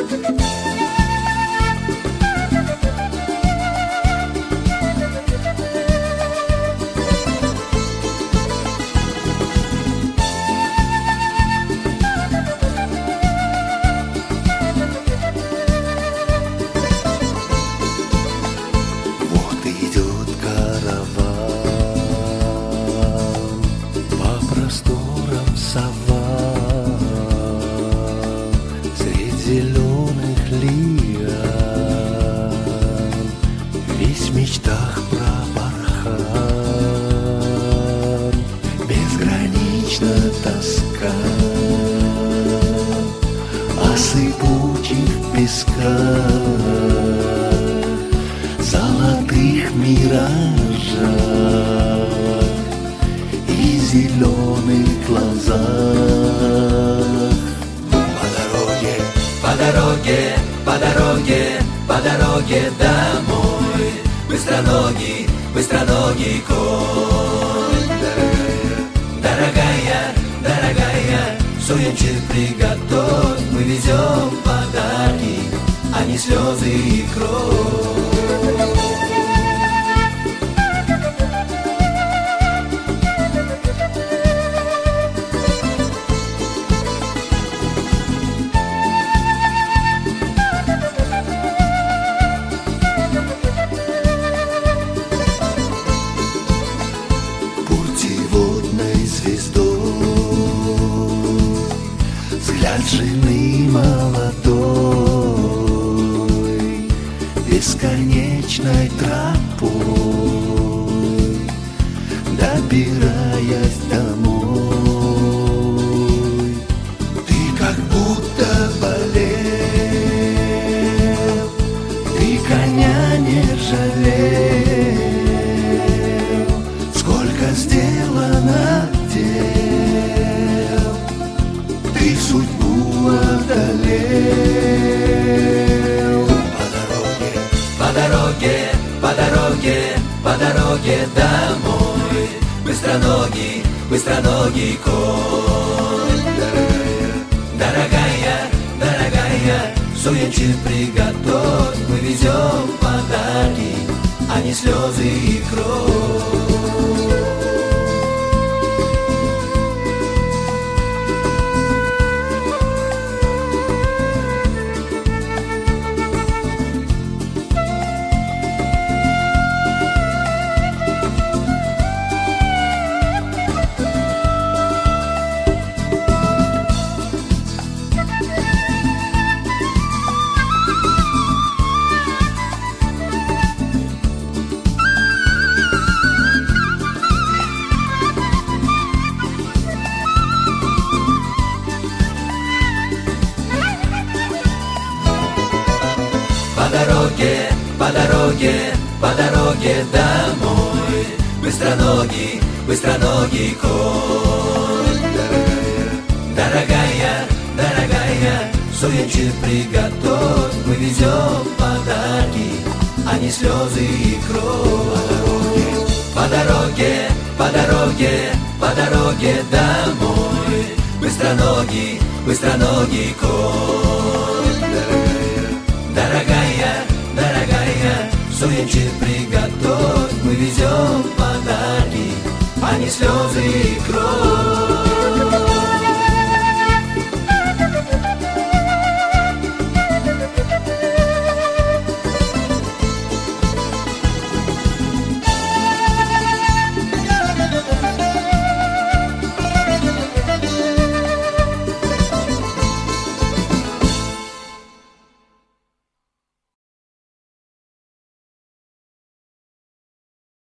Золотых миражах и зеленых глазах. По дороге, по дороге, по дороге домой. Быстроногий конь. Дорогая, дорогая, суемчик приготовь. Мы везем подарки, а не слезы и кровь. Взгляд жены молодой, бесконечной тропой, добираясь домой. Ты как будто болел, ты коня не жалел, сколько сделано дел, ты судьбу одолел. По дороге, по дороге, по дороге домой. Быстроногий конь. Дорогая, дорогая, суемчик приготовь. Мы везем подарки, а не слезы и кровь. По дороге, по дороге, по дороге домой. Быстроногий конь. Дорогая, дорогая, суемчик приготовь. Мы везем подарки, а не слезы и кровь. По дороге, по дороге, по дороге домой. Быстроногий конь. Дорогая, дорогая, суемчик приготовь. Мы везем подарки, а не слезы и кровь.